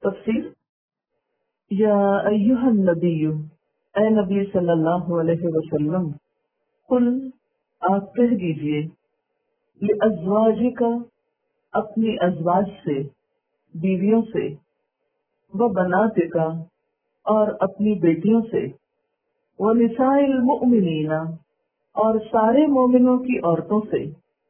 تفسیر یا ایھا النبی، اے نبی صلی اللہ علیہ وسلم، قل آپ کہہ دیجئے، لازواجک اپنی ازواج سے، بیویوں سے، وبناتک اور اپنی بیٹیوں سے، ونساء المؤمنین اور سارے مومنوں کی عورتوں سے،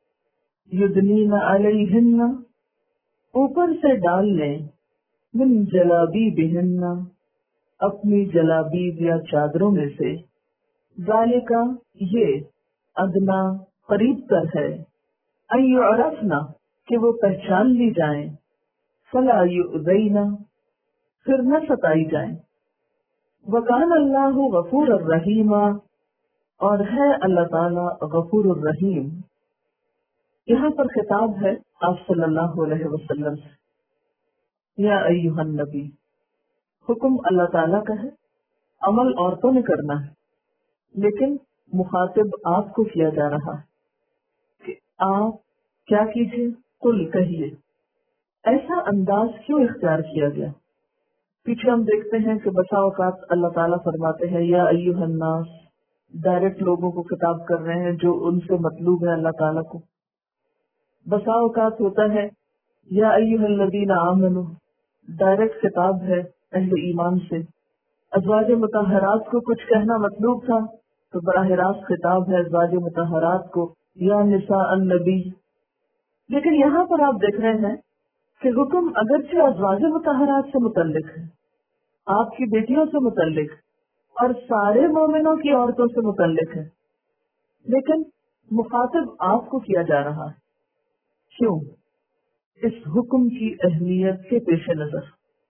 یدنین علیہن اوپر سے ڈال لیں، من جلابیبہن اپنی جلابیب یا چادروں میں سے، ذالک یہ، ادنا قریب تر ہے، ان یعرفن کہ وہ پہچان لی جائیں، فلا یؤذین پھر نہ ستائی جائیں، وکان اللہ غفور الرحیم اور ہے اللہ تعالی غفور الرحیم۔ یہاں پر خطاب ہے آپ صلی اللہ علیہ وسلم سے، یا ایھا النبی، حکم اللہ تعالیٰ کا ہے، عمل عورتوں نے کرنا ہے، لیکن مخاطب آپ کو کیا جا رہا ہے کہ آپ کیا کیجیے، قل کہیے۔ ایسا انداز کیوں اختیار کیا گیا؟ پیچھے ہم دیکھتے ہیں کہ بسا اوقات اللہ تعالیٰ فرماتے ہیں یا ایھا الناس، ڈائریکٹ لوگوں کو خطاب کر رہے ہیں جو ان سے مطلوب ہے اللہ تعالیٰ کو۔ بسا اوقات ہوتا ہے یا ایھا الذین آمنوا، ڈائریکٹ خطاب ہے اہل ایمان سے۔ ازواج مطہرات کو کچھ کہنا مطلوب تھا تو براہ راست خطاب ہے ازواج مطہرات کو، یا نساء النبی۔ لیکن یہاں پر آپ دیکھ رہے ہیں کہ حکم اگرچہ ازواج مطہرات سے متعلق ہے، آپ کی بیٹیوں سے متعلق اور سارے مومنوں کی عورتوں سے متعلق ہے، لیکن مخاطب آپ کو کیا جا رہا ہے۔ کیوں؟ اس حکم کی اہمیت کے پیش نظر۔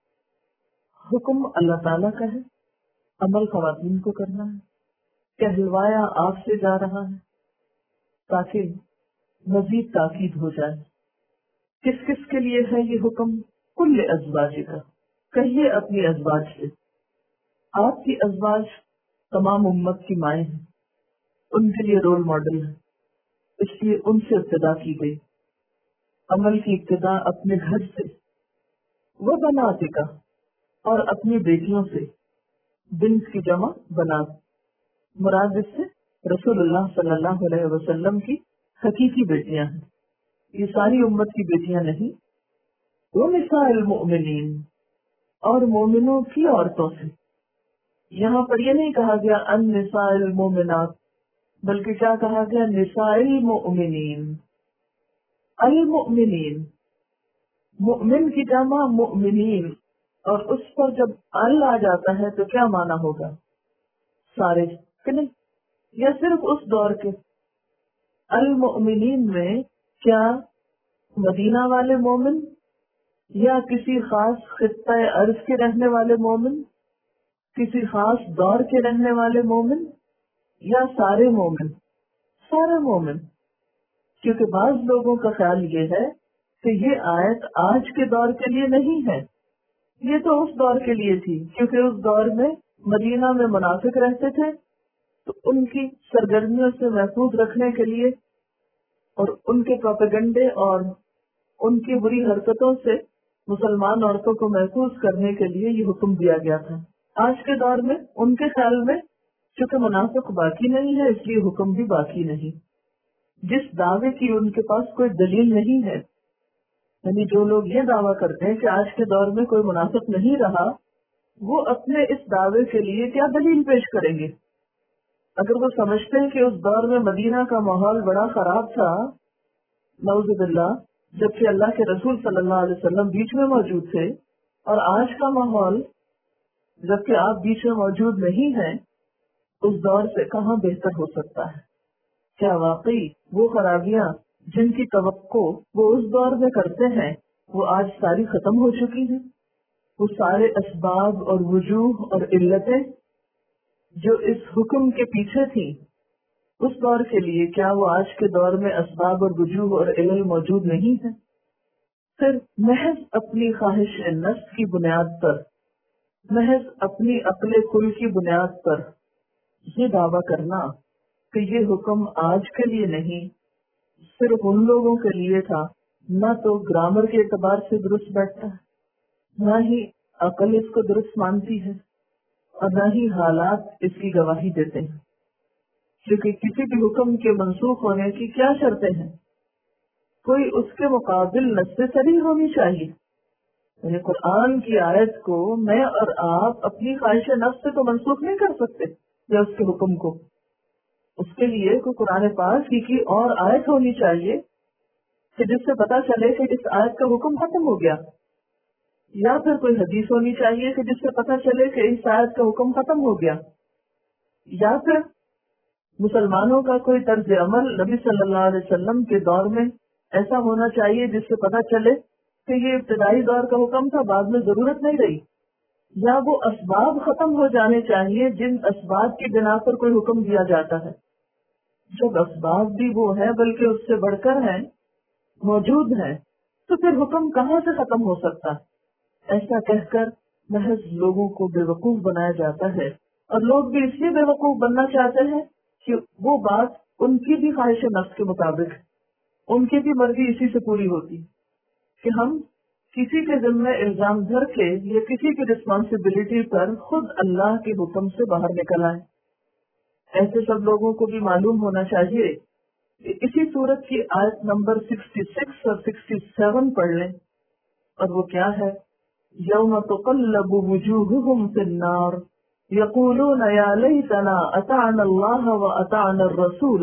حکم اللہ تعالیٰ کا ہے، عمل خواتین کو کرنا ہے، کہلوایا آپ سے جا رہا ہے تاکہ مزید تاکید ہو جائے۔ کس کس کے لیے ہے یہ حکم؟ کل ازواج کا، کہیے اپنی ازواج سے۔ آپ کی ازواج تمام امت کی مائیں ہیں، ان کے لیے رول ماڈل ہے، اس لیے ان سے ابتدا کی گئی۔ عمل کی ابتدا اپنے گھر سے، وہ بنات کا اور اپنی بیٹیوں سے، بنت کی جمع بنات، مراد اس سے رسول اللہ صلی اللہ علیہ وسلم کی حقیقی بیٹیاں ہیں، یہ ساری امت کی بیٹیاں نہیں۔ وہ نساء المؤمنین اور مومنوں کی عورتوں سے۔ یہاں پر یہ نہیں کہا گیا ان نساء المؤمنات، بلکہ کیا کہا گیا؟ نساء المؤمنین۔ المؤمنین، مؤمن کی جمع مؤمنین، اور اس پر جب ال آ جاتا ہے تو کیا معنی ہوگا؟ سارے کہ نہیں، یا صرف اس دور کے؟ المؤمنین میں کیا مدینہ والے مومن، یا کسی خاص خطہ ارض کے رہنے والے مومن، کسی خاص دور کے رہنے والے مومن، یا سارے مومن؟ سارے مومن، کیونکہ بعض لوگوں کا خیال یہ ہے کہ یہ آیت آج کے دور کے لیے نہیں ہے، یہ تو اس دور کے لیے تھی، کیونکہ اس دور میں مدینہ میں منافق رہتے تھے، تو ان کی سرگرمیوں سے محفوظ رکھنے کے لیے اور ان کے پروپیگنڈے اور ان کی بری حرکتوں سے مسلمان عورتوں کو محفوظ کرنے کے لیے یہ حکم دیا گیا تھا۔ آج کے دور میں ان کے خیال میں چونکہ منافق باقی نہیں ہے، اس لیے حکم بھی باقی نہیں۔ جس دعوے کی ان کے پاس کوئی دلیل نہیں ہے، یعنی جو لوگ یہ دعویٰ کرتے ہیں کہ آج کے دور میں کوئی منافق نہیں رہا، وہ اپنے اس دعوے کے لیے کیا دلیل پیش کریں گے؟ اگر وہ سمجھتے ہیں کہ اس دور میں مدینہ کا ماحول بڑا خراب تھا، نعوذ باللہ، جبکہ اللہ کے رسول صلی اللہ علیہ وسلم بیچ میں موجود تھے، اور آج کا ماحول جبکہ آپ بیچ میں موجود نہیں ہیں، اس دور سے کہاں بہتر ہو سکتا ہے؟ کیا واقعی وہ خرابیاں جن کی توقع وہ اس دور میں کرتے ہیں وہ آج ساری ختم ہو چکی ہیں؟ وہ سارے اسباب اور وجوہ اور علتیں جو اس حکم کے پیچھے تھیں اس دور کے لیے، کیا وہ آج کے دور میں اسباب اور وجوہ اور علل موجود نہیں ہیں؟ پھر محض اپنی خواہش نفس کی بنیاد پر، محض اپنی عقل کل کی بنیاد پر یہ دعویٰ کرنا کہ یہ حکم آج کے لیے نہیں، صرف ان لوگوں کے لیے تھا، نہ تو گرامر کے اعتبار سے درست بیٹھتا ہے، نہ ہی عقل اس کو درست مانتی ہے اور نہ ہی حالات اس کی گواہی دیتے ہیں، کیونکہ کسی بھی حکم کے منسوخ ہونے کی کیا شرطیں ہیں؟ کوئی اس کے مقابل نص صریح ہونی چاہیے. یعنی قرآن کی آیت کو میں اور آپ اپنی خواہش نفس سے تو منسوخ نہیں کر سکتے، یا اس کے حکم کو. اس کے لیے کوئی قرآن پاک کی اور آیت ہونی چاہیے کہ جس سے پتا چلے کہ اس آیت کا حکم ختم ہو گیا، یا پھر کوئی حدیث ہونی چاہیے کہ جس سے پتا چلے کہ اس آیت کا حکم ختم ہو گیا، یا پھر مسلمانوں کا کوئی طرز عمل نبی صلی اللہ علیہ وسلم کے دور میں ایسا ہونا چاہیے جس سے پتا چلے کہ یہ ابتدائی دور کا حکم تھا، بعد میں ضرورت نہیں رہی. یا وہ اسباب ختم ہو جانے چاہیے جن اسباب کی بنا پر کوئی حکم دیا جاتا ہے. جب اسباب بھی وہ ہیں بلکہ اس سے بڑھ کر ہیں، موجود ہیں، تو پھر حکم کہاں سے ختم ہو سکتا؟ ایسا کہہ کر محض لوگوں کو بے وقوف بنایا جاتا ہے، اور لوگ بھی اس لیے بے وقوف بننا چاہتے ہیں کہ وہ بات ان کی بھی خواہش نفس کے مطابق، ان کی بھی مرضی اسی سے پوری ہوتی کہ ہم کسی کے ذمہ الزام دھر کے یا کسی کی رسپانسبلٹی پر خود اللہ کے حکم سے باہر نکل آئے. ایسے سب لوگوں کو بھی معلوم ہونا چاہیے کہ اسی سورت کی آیت نمبر 66 اور 67 پڑھ لیں، اور وہ کیا ہے؟ یوم تقلب وجوہہم فی النار یقولون یا لیتنا اطعنا اللہ واطعنا الرسول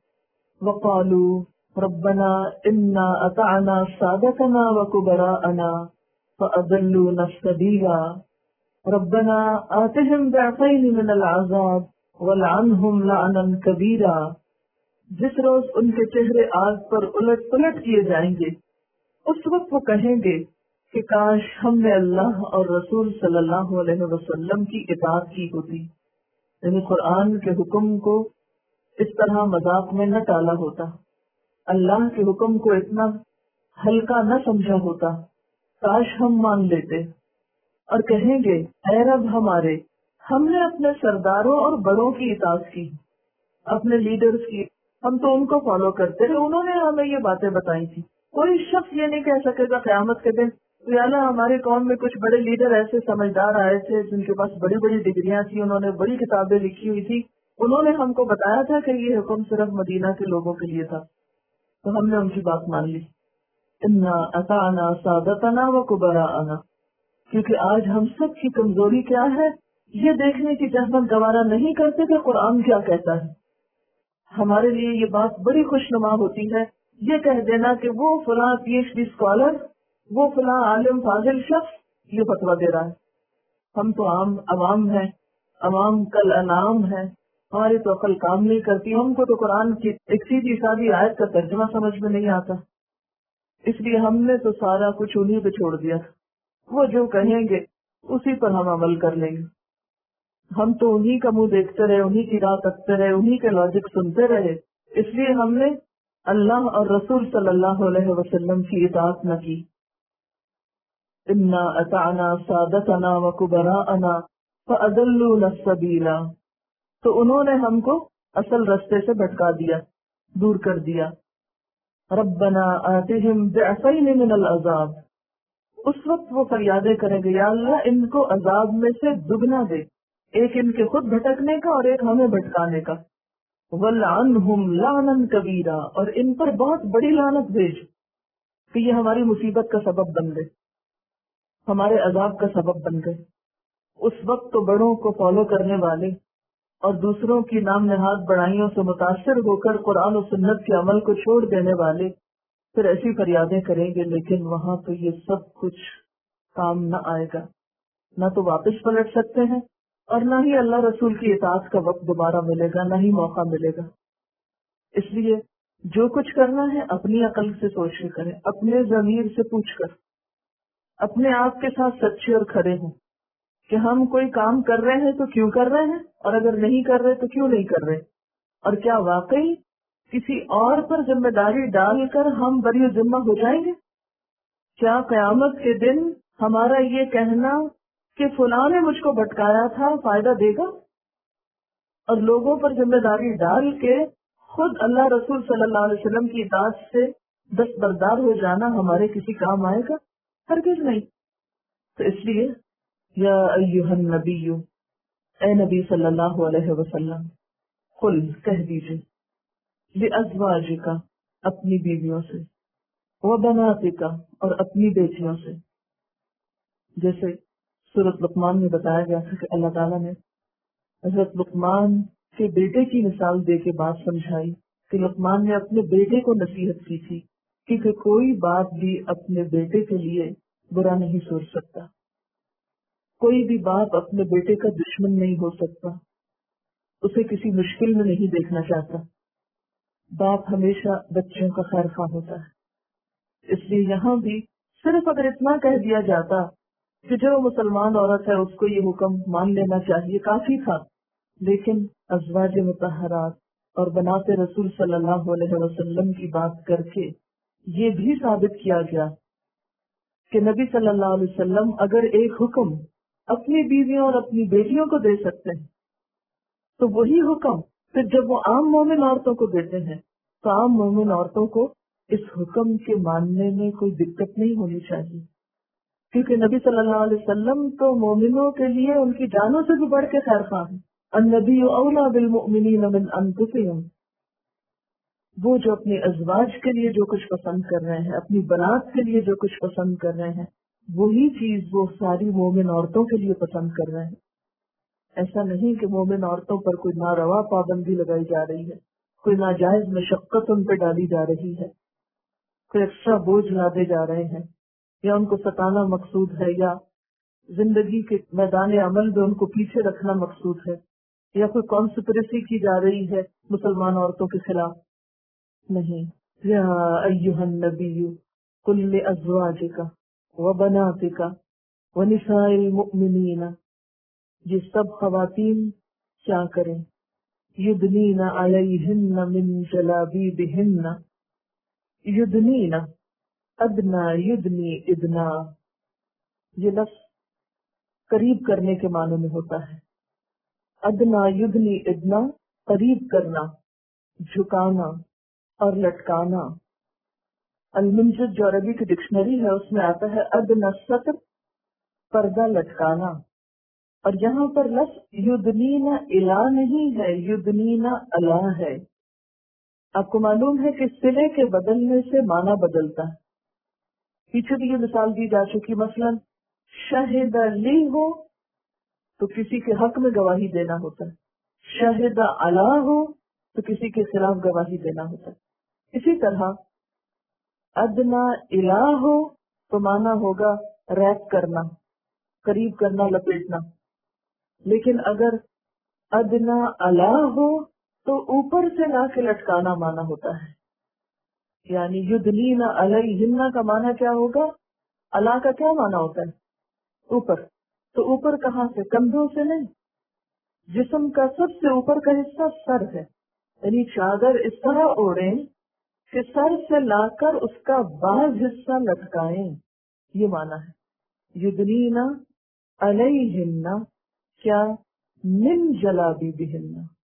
وقالوا ربنا انا اطعنا سادتنا وکبراءنا فاضلونا السبیلا ربنا آتهم ضعفین من العذاب والعنہم لعنا کبیرا. جس روز ان کے چہرے آگ پر الٹ پلٹ کیے جائیں گے، اس وقت وہ کہیں گے کہ کاش ہم نے اللہ اور رسول صلی اللہ علیہ وسلم کی اطاعت کی ہوتی، یعنی قرآن کے حکم کو اس طرح مذاق میں نہ ٹالا ہوتا، اللہ کے حکم کو اتنا ہلکا نہ سمجھا ہوتا، کاش ہم مان لیتے. اور کہیں گے اے رب ہمارے، ہم نے اپنے سرداروں اور بڑوں کی اطاعت کی، اپنے لیڈرز کی، ہم تو ان کو فالو کرتے رہے، انہوں نے ہمیں یہ باتیں بتائی تھی. کوئی شخص یہ نہیں کہہ سکے گا قیامت کے دن یا اللہ ہماری قوم میں کچھ بڑے لیڈر ایسے سمجھدار آئے تھے جن کے پاس بڑی بڑی ڈگریاں تھیں، انہوں نے بڑی کتابیں لکھی ہوئی تھی، انہوں نے ہم کو بتایا تھا کہ یہ حکم صرف مدینہ کے لوگوں کے لیے تھا، تو ہم نے ان کی بات مان لی. انا اطعنا سادتنا وکبراءنا. کیونکہ آج ہم سب کی کمزوری کیا ہے؟ یہ دیکھنے کی جہمت گوارا نہیں کرتے کہ قرآن کیا کہتا ہے. ہمارے لیے یہ بات بڑی خوشنما ہوتی ہے یہ کہہ دینا کہ وہ فلاں پی ایچ ڈی اسکالر، وہ فلاں عالم فاضل شخص یہ فتویٰ دے رہا ہے. ہم تو عام عوام ہیں، عوام کل انعام ہے، ہماری تو عقل کام نہیں کرتی، ہم کو تو قرآن کی ایک سیدھی سادھی آیت کا ترجمہ سمجھ میں نہیں آتا، اس لیے ہم نے تو سارا کچھ انہی پہ چھوڑ دیا، وہ جو کہیں گے اسی پر ہم عمل کر لیں گے. ہم تو انہی کا منہ دیکھتے رہے، انہی کی راہ تکتے رہے، انہی کے لاجک سنتے رہے، اس لیے ہم نے اللہ اور رسول صلی اللہ علیہ وسلم کی اطاعت نہ کی. انا اطعنا سادتنا وکبراءنا فاضلونا السبیلا. تو انہوں نے ہم کو اصل رستے سے بھٹکا دیا، دور کر دیا. ربنا آتهم ضعفین من العذاب. اس وقت وہ فریادیں کریں گے یا اللہ ان کو عذاب میں سے دگنا دے، ایک ان کے خود بھٹکنے کا اور ایک ہمیں بھٹکانے کا. وَلْعَنْهُمْ لَعْنًا كَبِيرًا. اور ان پر بہت بڑی لعنت بھیج کہ یہ ہماری مصیبت کا سبب بن گئے، ہمارے عذاب کا سبب بن گئے. اس وقت تو بڑوں کو فالو کرنے والے اور دوسروں کی نام نہاد بڑائیوں سے متاثر ہو کر قرآن و سنت کے عمل کو چھوڑ دینے والے پھر ایسی فریادیں کریں گے، لیکن وہاں تو یہ سب کچھ کام نہ آئے گا. نہ تو واپس پلٹ سکتے ہیں اور نہ ہی اللہ رسول کی اطاعت کا وقت دوبارہ ملے گا، نہ ہی موقع ملے گا. اس لیے جو کچھ کرنا ہے اپنی عقل سے سوچ کے کریں، اپنے ضمیر سے پوچھ کر، اپنے آپ کے ساتھ سچے اور کھڑے ہوں کہ ہم کوئی کام کر رہے ہیں تو کیوں کر رہے ہیں، اور اگر نہیں کر رہے تو کیوں نہیں کر رہے، اور کیا واقعی کسی اور پر ذمہ داری ڈال کر ہم بری ذمہ ہو جائیں گے. کیا قیامت کے دن ہمارا یہ کہنا کہ فلاں نے مجھ کو بھٹکایا تھا فائدہ دے گا، اور لوگوں پر ذمہ داری ڈال کے خود اللہ رسول صلی اللہ علیہ وسلم کی اطاعت سے دستبردار ہو جانا ہمارے کسی کام آئے گا؟ ہرگز نہیں. تو اس لیے یا ایھا النبی، اے نبی صلی اللہ علیہ وسلم، قل کہہ دیجیے، لازواجک اپنی بیویوں سے، وبناتک اور اپنی بیٹیوں سے. جیسے سورۃ لقمان میں بتایا گیا تھا کہ اللہ تعالیٰ نے حضرت لقمان کے بیٹے کی مثال دے کے بات سمجھائی کہ لقمان نے اپنے بیٹے کو نصیحت کی تھی کہ کوئی بات بھی اپنے بیٹے کے لیے برا نہیں سوچ سکتا، کوئی بھی باپ اپنے بیٹے کا دشمن نہیں ہو سکتا، اسے کسی مشکل میں نہیں دیکھنا چاہتا. باپ ہمیشہ بچوں کا خیر خواہ ہوتا ہے. اس لیے یہاں بھی صرف اگر اتنا کہہ دیا جاتا کہ جو مسلمان عورت ہے اس کو یہ حکم مان لینا چاہیے کافی تھا، لیکن ازواج مطہرات اور بنات رسول صلی اللہ علیہ وسلم کی بات کر کے یہ بھی ثابت کیا گیا کہ نبی صلی اللہ علیہ وسلم اگر ایک حکم اپنی بیویوں اور اپنی بیٹیوں کو دے سکتے ہیں تو وہی حکم پھر جب وہ عام مومن عورتوں کو دیتے ہیں تو عام مومن عورتوں کو اس حکم کے ماننے میں کوئی دقت نہیں ہونی چاہیے، کیونکہ نبی صلی اللہ علیہ وسلم تو مومنوں کے لیے ان کی جانوں سے بھی بڑھ کے خیر خواہ ہیں. النبی اولیٰ بالمؤمنین من انفسہم، وہ جو اپنے ازواج کے لیے جو کچھ پسند کر رہے ہیں، اپنی بنات کے لیے جو کچھ پسند کر رہے ہیں، وہی چیز وہ ساری مومن عورتوں کے لیے پسند کر رہے ہیں. ایسا نہیں کہ مومن عورتوں پر کوئی ناروا پابندی لگائی جا رہی ہے، کوئی ناجائز مشقت ان پہ ڈالی جا رہی ہے، کوئی ایکسٹرا بوجھ لادے جا رہے ہیں، یا ان کو ستانا مقصود ہے، یا زندگی کے میدان عمل میں ان کو پیچھے رکھنا مقصود ہے، یا کوئی کانسپریسی کی جا رہی ہے مسلمان عورتوں کے خلاف. نہیں. یا ایھا النبی قل لازواجک وبناتک ونساء المؤمنین، یہ سب خواتین کیا کریں، یدنین علیہن من جلابیبہن. یدنین، ادنا، یدنی، ادنا، یہ لفظ قریب کرنے کے معنی میں ہوتا ہے. ادنا، یدنی، ادنا، قریب کرنا، جھکانا اور لٹکانا. المنجد جو عربی کی ڈکشنری ہے اس میں آتا ہے ادنا سطر، پردہ لٹکانا. اور یہاں پر لفظ یدنین الا نہیں ہے، یدنین الا ہے. آپ کو معلوم ہے کہ صلے کے بدلنے سے معنی بدلتا ہے. پیچھے بھی یہ مثال دی جا چکی، مثلا شہد لی ہو تو کسی کے حق میں گواہی دینا ہوتا ہے، شہد علا ہو تو کسی کے خلاف گواہی دینا ہوتا ہے. اسی طرح ادنا الا ہو تو معنی ہوگا ریپ کرنا، قریب کرنا، لپیٹنا. لیکن اگر ادنا علا ہو تو اوپر سے لا کے لٹکانا معنی ہوتا ہے. یعنی یدنین علیہن کا معنی کیا ہوگا؟ علا کا کیا معنی ہوتا ہے؟ اوپر. تو اوپر کہاں سے؟ کندھوں سے نہیں. جسم کا سب سے اوپر کا حصہ سر ہے، یعنی چادر اس طرح اوڑھیں کہ سر سے لا کر اس کا بعض حصہ لٹکائیں، یہ معنی ہے. یدنین علیہن کیا؟ من جلابیبہن.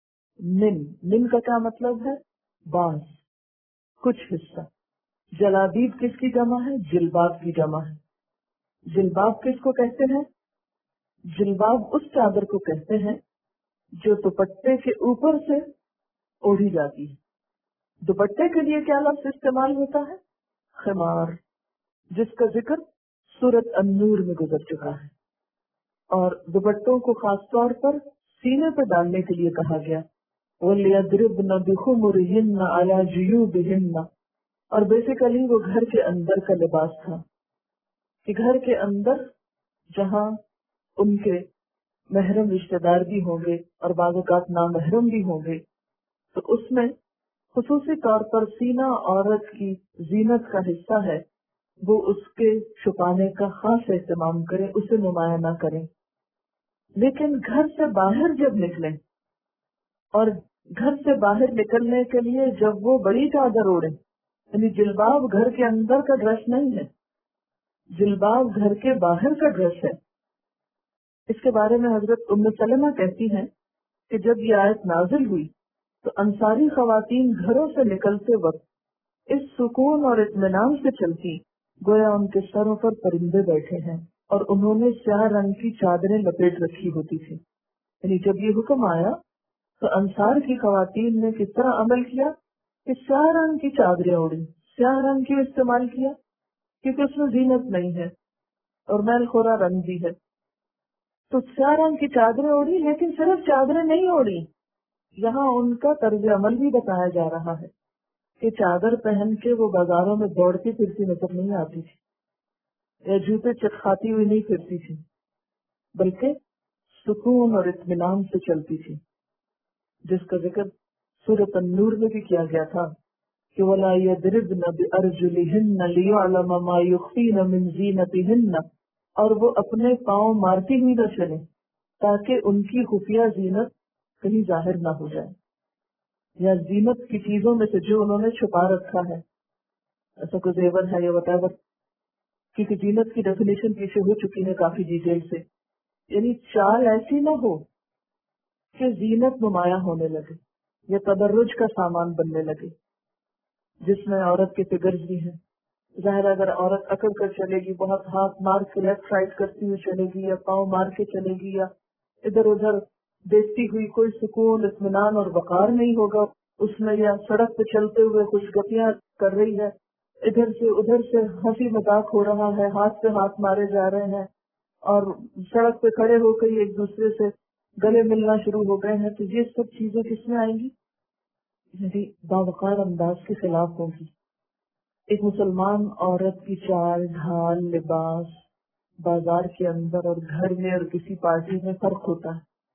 من کا کیا مطلب ہے؟ بعض، کچھ حصہ. جلابیب کس کی جمع ہے؟ جلباب کی جمع ہے. جلباب کس کو کہتے ہیں؟ جلباب اس چادر کو کہتے ہیں جو دوپٹے کے اوپر سے اوڑھی جاتی ہے. دوپٹے کے لیے کیا لفظ استعمال ہوتا ہے؟ خمار، جس کا ذکر سورۃ النور میں گزر چکا ہے. اور دوپٹوں کو خاص طور پر سینے پر ڈالنے کے لیے کہا گیا. وَلْيَضْرِبْنَ بِخُمُرِهِنَّ عَلَى جُيُوبِهِنَّ. اور بیسیکلی وہ گھر کے اندر کا لباس تھا کہ گھر کے اندر جہاں ان کے محرم رشتہ دار بھی ہوں گے اور بعض اوقات نامحرم بھی ہوں گے، تو اس میں خصوصی طور پر سینہ عورت کی زینت کا حصہ ہے، وہ اس کے چھپانے کا خاص اہتمام کریں، اسے نمایاں نہ کریں. لیکن گھر سے باہر جب نکلیں اور گھر سے باہر نکلنے کے لیے جب وہ بڑی چادر اوڑھیں، یعنی جلباب گھر کے اندر کا ڈریس نہیں ہے، جلباب گھر کے باہر کا ڈریس ہے. اس کے بارے میں حضرت ام سلمہ کہتی ہیں کہ جب یہ آیت نازل ہوئی تو انصاری خواتین گھروں سے نکلتے وقت اس سکون اور اطمینان سے چلتی گویا ان کے سروں پر پرندے بیٹھے ہیں اور انہوں نے سیاہ رنگ کی چادریں لپیٹ رکھی ہوتی تھی. یعنی جب یہ حکم آیا تو انصار کی خواتین نے کس طرح عمل کیا کہ سیاہ رنگ کی چادریں اوڑھی. سیاہ رنگ کیوں استعمال کیا؟ کیونکہ اس میں زینت نہیں ہے اور میل خورا رنگ بھی ہے. تو سیاہ رنگ کی چادریں اوڑھی، لیکن صرف چادریں نہیں اوڑھی، یہاں ان کا طرز عمل بھی بتایا جا رہا ہے کہ چادر پہن کے وہ بازاروں میں دوڑتی پھرتی نظر نہیں آتی تھی یا جوتے چٹکھاتی ہوئی نہیں پھرتی تھی، بلکہ سکون اور اطمینان سے چلتی تھی، جس کا ذکر سورۃ النور میں بھی کیا گیا تھا کہ وَلَا يَضْرِبْنَ بِأَرْجُلِهِنَّ لِيُعْلَمَ مَا يُخْفِينَ مِنْ زِينَتِهِنَّ، اور وہ اپنے پاؤں مارتی ہوئی نہ چلیں تاکہ ان کی خفیہ زینت کہیں ظاہر نہ ہو جائے، یا زینت کی چیزوں میں سے جو انہوں نے چھپا رکھا ہے، ایسا کوئی زیور ہے یا whatever، کیونکہ زینت کی ڈیفینیشن پیچھے ہو چکی ہے کافی ڈیٹیل سے. یعنی چال ایسی نہ ہو کہ زینت نمایاں ہونے لگے یا تبرج کا سامان بننے لگے، جس میں عورت کے فگرز بھی ہیں. ظاہر اگر عورت اکڑ کر چلے گی، بہت ہاتھ مار کے لیفٹ رائٹ کرتی ہوئی چلے گی یا پاؤں مار کے چلے گی یا ادھر ادھر دیکھتی ہوئی، کوئی سکون اطمینان اور وقار نہیں ہوگا اس میں، یا سڑک پہ چلتے ہوئے خوش گپیاں کر رہی ہے، ادھر سے ہنسی مذاق ہو رہا ہے، ہاتھ پہ ہاتھ مارے جا رہے ہیں اور سڑک پہ کھڑے ہو کے ایک دوسرے سے گلے ملنا شروع ہو گئے ہیں، تو یہ سب چیزیں کس میں آئیں گی؟ یعنی باوقار انداز کے خلاف ہوگی. ایک مسلمان عورت کی چال ڈھال لباس بازار کے اندر اور گھر میں اور کسی پارٹی میں فرق ہوتا ہے.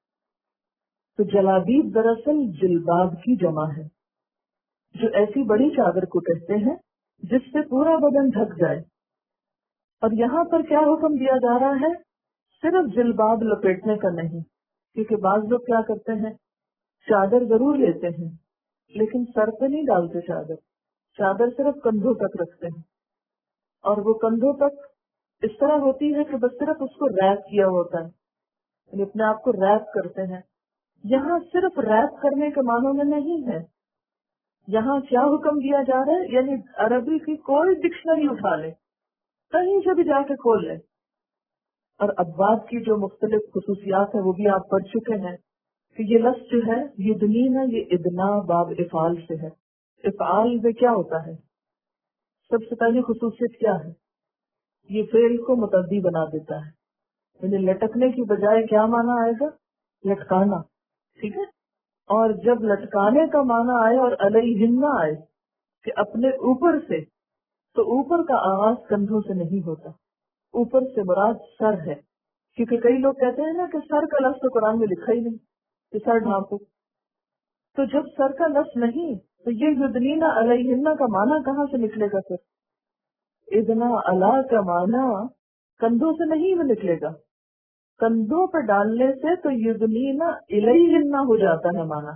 تو جلابیب دراصل جلباب کی جمع ہے، جو ایسی بڑی چادر کو کہتے ہیں جس سے پورا بدن ڈھک جائے. اور یہاں پر کیا حکم دیا جا رہا ہے؟ صرف جلباب لپیٹنے کا نہیں، کیونکہ بعض لوگ کیا کرتے ہیں، چادر ضرور لیتے ہیں لیکن سر پہ نہیں ڈالتے چادر صرف کندھوں تک رکھتے ہیں، اور وہ کندھوں تک اس طرح ہوتی ہے کہ بس صرف اس کو ریپ کیا ہوتا ہے، یعنی اپنے آپ کو ریپ کرتے ہیں. یہاں صرف ریپ کرنے کے معنوں میں نہیں ہے. یہاں کیا حکم دیا جا رہا ہے؟ یعنی عربی کی کوئی ڈکشنری اٹھا لے، کہیں سے بھی جا کے کھول لے، اور ابواب کی جو مختلف خصوصیات ہیں وہ بھی آپ پڑھ چکے ہیں کہ یہ لفظ جو ہے یدنینا، یہ ادنا باب افعال سے ہے. افعال میں کیا ہوتا ہے؟ سب سے پہلی خصوصیت کیا ہے؟ یہ فعل کو متعدی بنا دیتا ہے. یعنی لٹکنے کی بجائے کیا معنی آئے گا؟ لٹکانا. ٹھیک ہے. اور جب لٹکانے کا معنی آئے اور علیہن آئے کہ اپنے اوپر سے، تو اوپر کا آغاز کندھوں سے نہیں ہوتا، اوپر سے مراد سر ہے. کیونکہ کئی لوگ کہتے ہیں نا کہ سر کا لفظ تو قرآن میں لکھا ہی نہیں کہ سر ڈھانپو. تو جب سر کا لفظ نہیں تو یہ یدنینا علیہن کا معنی کہاں سے نکلے گا؟ پھر ادنا علا کا معنی کندھوں سے نہیں نکلے گا، کندھوں پہ ڈالنے سے تو یدنینا الیہن ہو جاتا ہے معنی،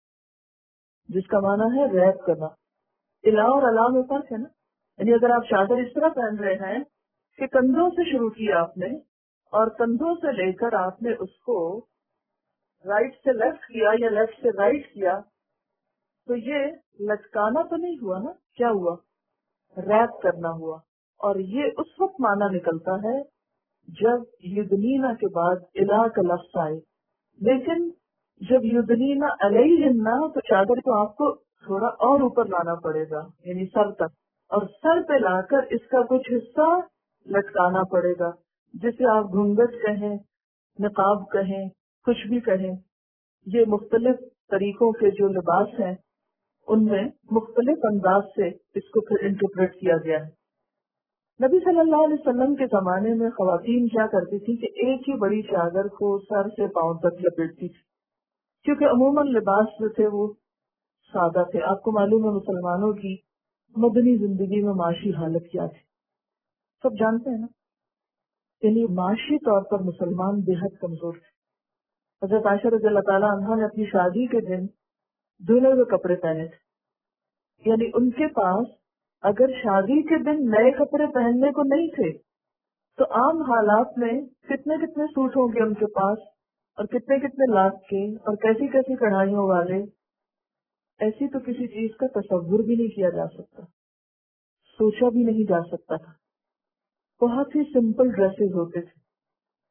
جس کا معنی ہے ریپ کرنا. الا اور علا میں فرق ہے نا. یعنی اگر آپ چادر اس طرح پہن رہے ہیں کہ کندھوں سے شروع کیا آپ نے اور کندھوں سے لے کر آپ نے اس کو رائٹ سے لیفٹ کیا یا لیفٹ سے رائٹ کیا، تو یہ لٹکانا تو نہیں ہوا نا، کیا ہوا؟ ریپ کرنا ہوا. اور یہ اس وقت معنی نکلتا ہے جب یدنینا کے بعد الا کا لفظ آئے. لیکن جب یدنینا علیہن تو چادر کو آپ کو تھوڑا اور اوپر لانا پڑے گا، یعنی سر تک، اور سر پہ لا کر اس کا کچھ حصہ لٹکانا پڑے گا، جسے آپ گھونگھٹ کہیں، نقاب کہیں، کچھ بھی کہیں. یہ مختلف طریقوں کے جو لباس ہیں ان میں مختلف انداز سے اس کو پھر انٹرپریٹ کیا گیا ہے. نبی صلی اللہ علیہ وسلم کے زمانے میں خواتین کیا کرتی تھی کہ ایک ہی بڑی چادر کو سر سے پاؤں تک لپیٹتی تھی، کیونکہ عموماً لباس جو تھے وہ سادہ تھے. آپ کو معلوم ہے مسلمانوں کی مدنی زندگی میں معاشی حالت کیا تھی، سب جانتے ہیں نا. یعنی معاشی طور پر مسلمان بے حد کمزور تھے. حضرت عائشہ رضی اللہ تعالیٰ عنہا نے اپنی شادی کے دن دھلے ہوئے کپڑے پہنے تھے. یعنی ان کے پاس اگر شادی کے دن نئے کپڑے پہننے کو نہیں تھے تو عام حالات میں کتنے کتنے سوٹ ہوں گے ان کے پاس، اور کتنے کتنے لاکھ کے اور کیسی کیسی کڑھائیوں والے. ایسی تو کسی چیز کا تصور بھی نہیں کیا جا سکتا، سوچا بھی نہیں جا سکتا تھا. بہت ہی سمپل ڈریسز ہوتے تھے.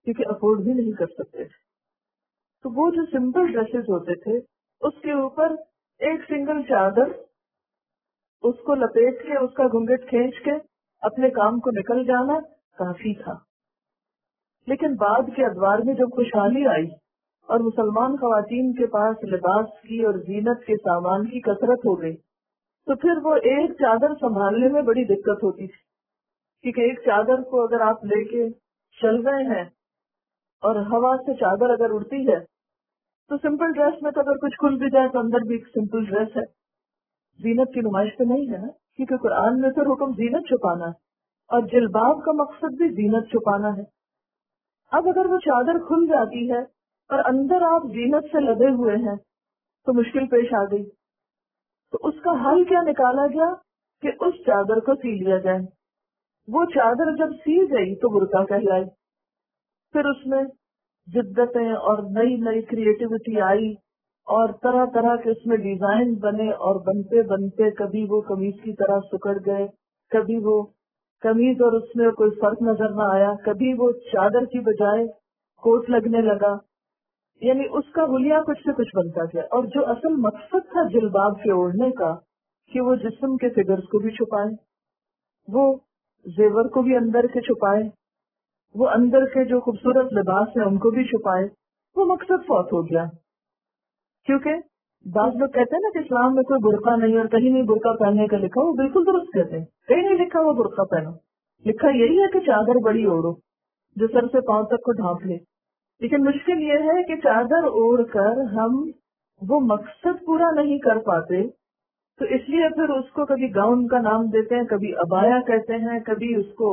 کیونکہ افورڈ بھی نہیں کر سکتے تھے. تو وہ جو سمپل ڈریسز ہوتے تھے اس کے اوپر ایک سنگل چادر، اس کو لپیٹ کے اس کا گھونگھٹ کھینچ کے اپنے کام کو نکل جانا کافی تھا. لیکن بعد کے ادوار میں جب خوشحالی آئی اور مسلمان خواتین کے پاس لباس کی اور زینت کے سامان کی کثرت ہو گئی تو پھر وہ ایک چادر سنبھالنے میں بڑی دقت ہوتی تھی. کیونکہ ایک چادر کو اگر آپ لے کے چل رہے ہیں اور ہوا سے چادر اگر اڑتی ہے تو سمپل ڈریس میں تو اگر کچھ کھل بھی جائے تو اندر بھی ایک سمپل ڈریس ہے. زینت کی نمائش تو نہیں ہے نا، کیونکہ قرآن میں پھر حکم زینت چھپانا ہے اور جلباب کا مقصد بھی زینت چھپانا ہے. اب اگر وہ چادر کھل جاتی ہے اور اندر آپ زینت سے لدے ہوئے ہیں تو مشکل پیش آ گئی. تو اس کا حل کیا نکالا گیا کہ اس چادر کو سی لیا جائے. وہ چادر جب سی گئی تو برقع کہلائی. پھر اس میں جدتیں اور نئی نئی کریٹیوٹی آئی اور طرح طرح کے اس میں ڈیزائن بنے اور بنتے بنتے کبھی وہ قمیض کی طرح سکڑ گئے، کبھی وہ قمیض اور اس میں کوئی فرق نظر نہ آیا، کبھی وہ چادر کی بجائے کوٹ لگنے لگا. یعنی اس کا حلیہ کچھ سے کچھ بنتا گیا. اور جو اصل مقصد تھا جلباب کے اوڑھنے کا کہ وہ جسم کے فگرز کو بھی چھپائے، وہ زیور کو بھی اندر کے چھپائے، وہ اندر کے جو خوبصورت لباس ہیں ان کو بھی چھپائے، وہ مقصد فوت ہو گیا. کیونکہ بعض لوگ کہتے ہیں نا کہ اسلام میں کوئی برقع نہیں اور کہیں نہیں برقع پہننے کا لکھا. وہ بالکل درست کہتے ہیں، کہیں نہیں لکھا وہ برقع پہنو. لکھا یہی ہے کہ چادر بڑی اوڑھو جو سر سے پاؤں تک کو ڈھانپ لے. لیکن مشکل یہ ہے کہ چادر اوڑھ کر ہم وہ مقصد پورا نہیں کر پاتے، تو اس لیے پھر اس کو کبھی گاؤن کا نام دیتے ہیں، کبھی ابایا کہتے ہیں، کبھی اس کو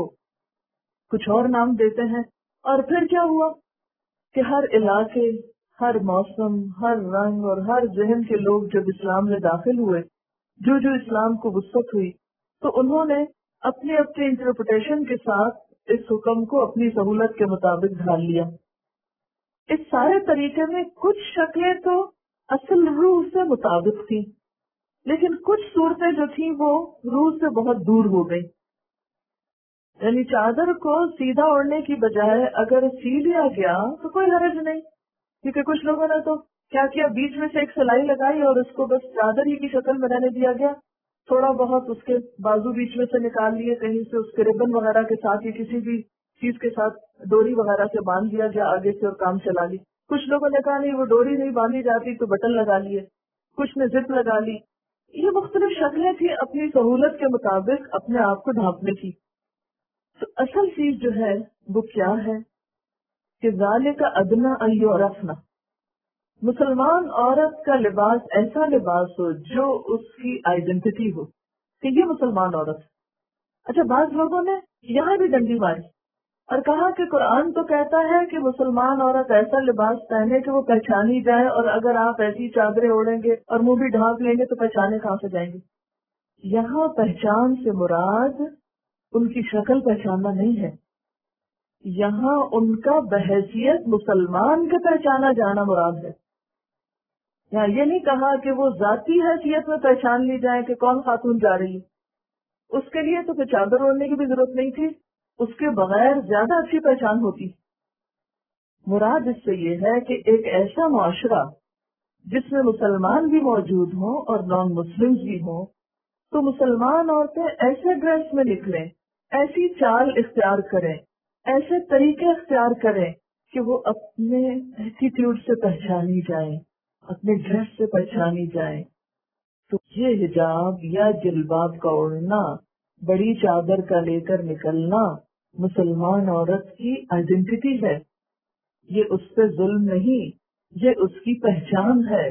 کچھ اور نام دیتے ہیں. اور پھر کیا ہوا کہ ہر علاقے، ہر موسم، ہر رنگ اور ہر ذہن کے لوگ جب اسلام میں داخل ہوئے، جو جو اسلام کو وسعت ہوئی تو انہوں نے اپنی اپنی انٹرپریٹیشن کے ساتھ اس حکم کو اپنی سہولت کے مطابق ڈھال لیا. اس سارے طریقے میں کچھ شکلیں تو اصل روح سے مطابق تھی، لیکن کچھ صورتیں جو تھیں وہ روح سے بہت دور ہو گئی. یعنی چادر کو سیدھا اوڑھنے کی بجائے اگر سی لیا گیا تو کوئی حرج نہیں، کیونکہ کچھ لوگوں نے تو کیا کیا، بیچ میں سے ایک سلائی لگائی اور اس کو بس چادر ہی کی شکل میں رہنے دیا گیا. تھوڑا بہت اس کے بازو بیچ میں سے نکال لیے، کہیں سے اس کے ربن وغیرہ کے ساتھ یا کسی بھی چیز کے ساتھ ڈوری وغیرہ سے باندھ دیا گیا آگے سے اور کام چلا لی. کچھ لوگوں نے کہا نہیں وہ ڈوری نہیں باندھی جاتی تو بٹن لگا لیے، کچھ نے زپ لگا لی. یہ مختلف شکلیں تھیں اپنی سہولت کے مطابق اپنے آپ کو ڈھانپنے کی. تو اصل چیز جو ہے وہ کیا ہے کہ ذالک ادنیٰ ان یعرفن، مسلمان عورت کا لباس ایسا لباس ہو جو اس کی آئیڈینٹی ہو کہ یہ مسلمان عورت. اچھا، بعض لوگوں نے یہاں بھی ڈنڈی ماری اور کہا کہ قرآن تو کہتا ہے کہ مسلمان عورت ایسا لباس پہنے کہ وہ پہچانی جائے، اور اگر آپ ایسی چادریں اوڑھیں گے اور منہ بھی ڈھانپ لیں گے تو پہچانے کہاں سے جائیں گے. یہاں پہچان سے مراد ان کی شکل پہچاننا نہیں ہے، یہاں ان کا بحیثیت مسلمان کے پہچانا جانا مراد ہے. یہاں یہ نہیں کہا کہ وہ ذاتی حیثیت میں پہچان لی جائے کہ کون خاتون جا رہی ہے. اس کے لیے تو پھر چادر اوڑھنے کی بھی ضرورت نہیں تھی، اس کے بغیر زیادہ اچھی پہچان ہوتی. مراد اس سے یہ ہے کہ ایک ایسا معاشرہ جس میں مسلمان بھی موجود ہوں اور نان مسلم بھی ہوں، تو مسلمان عورتیں ایسے ڈریس میں نکلیں، ایسی چال اختیار کریں، ایسے طریقے اختیار کریں کہ وہ اپنے ایٹیٹیوڈ سے پہچانی جائیں، اپنے ڈریس سے پہچانی جائیں. تو یہ حجاب یا جلباب کا اوڑھنا، بڑی چادر کا لے کر نکلنا مسلمان عورت کی آئیڈینٹی ہے. یہ اس پہ ظلم نہیں، یہ اس کی پہچان ہے.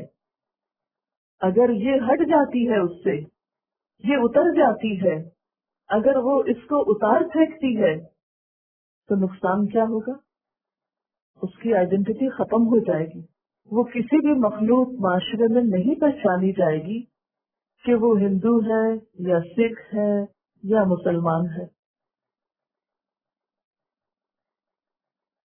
اگر یہ ہٹ جاتی ہے اس سے، یہ اتر جاتی ہے، اگر وہ اس کو اتار پھینکتی ہے تو نقصان کیا ہوگا؟ اس کی آئیڈینٹی ختم ہو جائے گی. وہ کسی بھی مخلوق معاشرے میں نہیں پہچانی جائے گی کہ وہ ہندو ہے یا سکھ ہے یا مسلمان ہے.